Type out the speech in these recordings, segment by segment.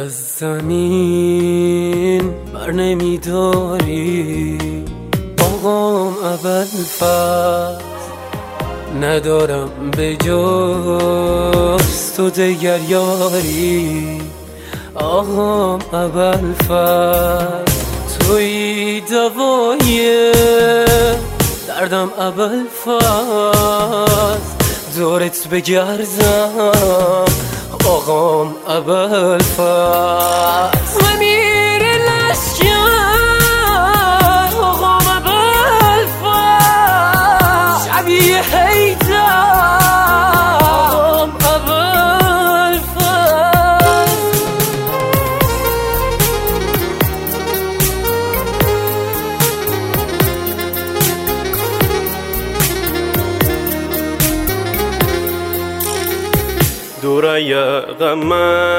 از زمین بر نمیداری آقام ابوالفضل، ندارم به جز تو دگر یاری آقام ابوالفضل. توی دوای دردم ابوالفضل، دورت بگردم آقام ابوالفضل. امیر لشکر آقام ابوالفضل، شبیه حیدر آقام ابوالفضل. دورای غم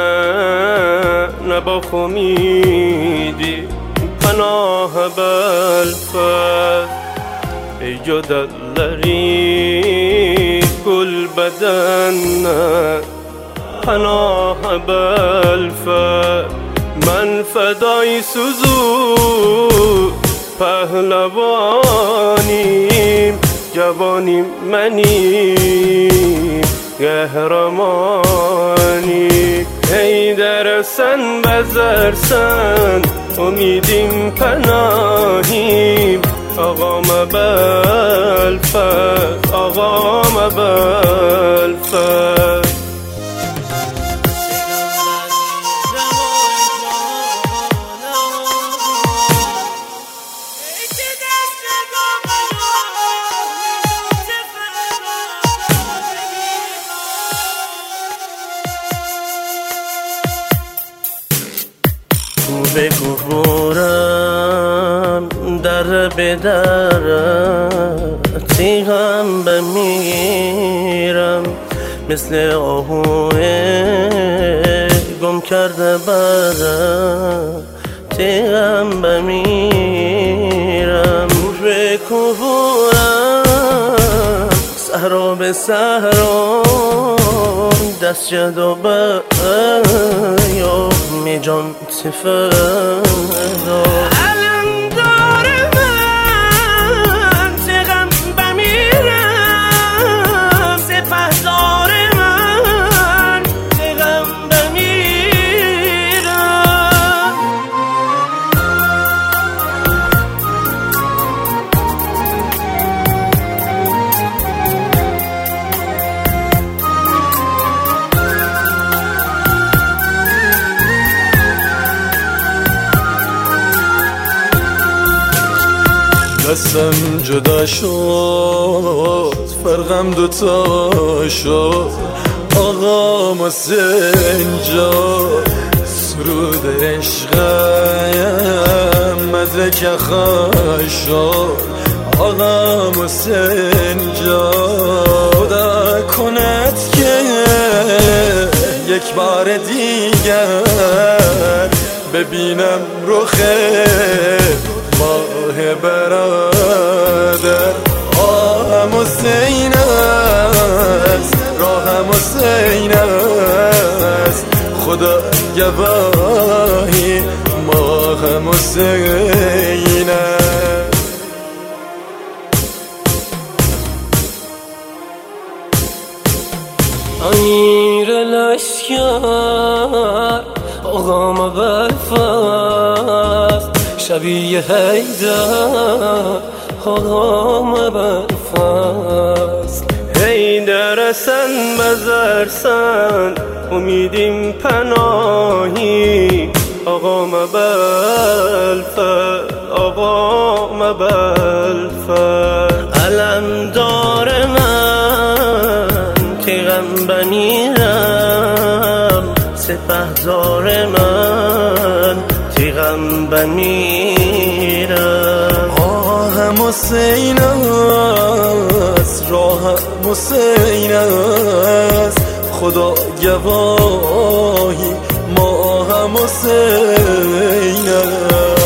نبا خمیدی پناه ابوالفضل. ای جدلری گل بدن پناه ابوالفضل. من فدای سوزو پهلوانیم، جوانیم منیم قهرمانی. حیدر سن بزرسن امیدیم پناهیم آقام ابوالفضل، آقام ابوالفضل. بگو برم در به درتی هم بمیرم، مثل آهوی گم کرده برتی هم بمیرم. بگو برم صحرا به صحرا، دست جد و بیامی جان تفدا. علم داره من تغم بمیرم، سپهدار من تغم بمیرم. دستم جدا شد فرقم دوتا شد آقام حسین جان. سرود عشقم مدرک خواهد شد آقام حسین جان. خدا کند که یک بار دیگر ببینم رخ ماه برادر. آهم حسین است، راهم حسین است، خدا گواهی ماهم حسین است. امیر لشکر آقام ابوالفضل، شبیه حیدر آقام ابوالفضل. حیدر سن بزرسن امیدیم پناهی آقام ابوالفضل، آقام ابوالفضل. علم دار من تیغم بمیرم، سپهدار من تیغم بمیرم. آهم حسین است، راهم حسین است، خدا گواهی ما هم حسین است.